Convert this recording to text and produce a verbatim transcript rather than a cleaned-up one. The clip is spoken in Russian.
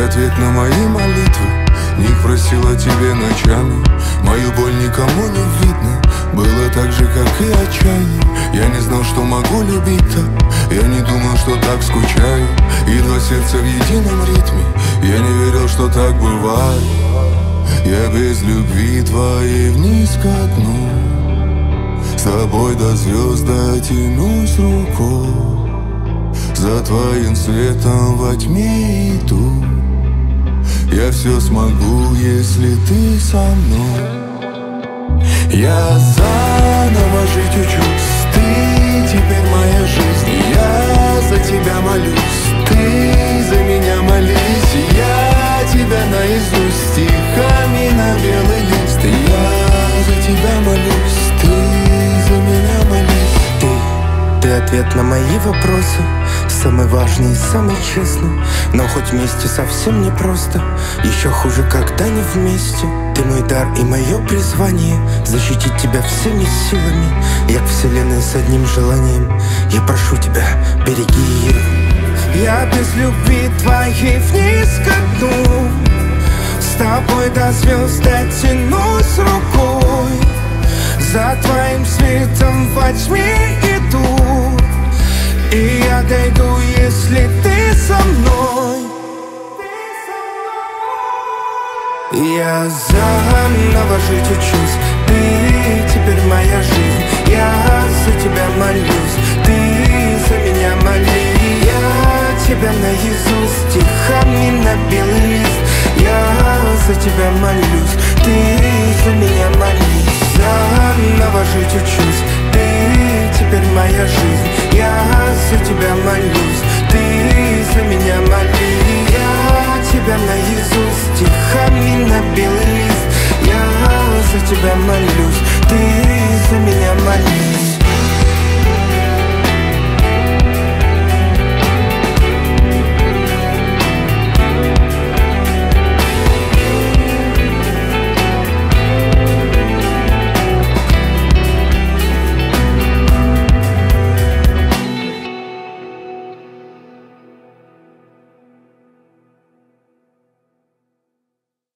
ответ на мои молитвы. Ник просил о тебе ночами, мою боль никому не видно. Было так же, как и отчаяние. Я не знал, что могу любить так. Я не думал, что так скучаю. И два сердца в едином ритме. Я не верил, что так бывает. Я без любви твоей вниз ко дну. С тобой до звезд дотянусь рукой. За твоим светом во тьме иду. Я все смогу, если ты со мной. Я заново жить учусь. Ты теперь моя жизнь. Я за тебя молюсь. Ты за меня молись. Я тебя наизусть стихами на белый лист. Я за тебя молюсь. Ты за меня молись. Ты, ты ответ на мои вопросы. Самый важный и самый честный. Но хоть вместе совсем не просто. Еще хуже, когда не вместе. Ты мой дар и мое призвание. Защитить тебя всеми силами. Я к вселенной с одним желанием. Я прошу тебя, береги ее. Я без любви твоей вниз ко дну. С тобой до звезд дотянусь рукой. За твоим светом во тьме иду. И я дойду, если ты со мной. Я заново жить учусь. Ты теперь моя жизнь. Я за тебя молюсь. Ты за меня моли. Я тебя наизусть стихами на белый лист. Я за тебя молюсь. Ты за меня молись. Заново жить учусь. Ты теперь моя жизнь. Я за тебя молюсь. Ты за меня моли. Я тебя наизусть стихами на белый лист. Я за тебя молюсь. Ты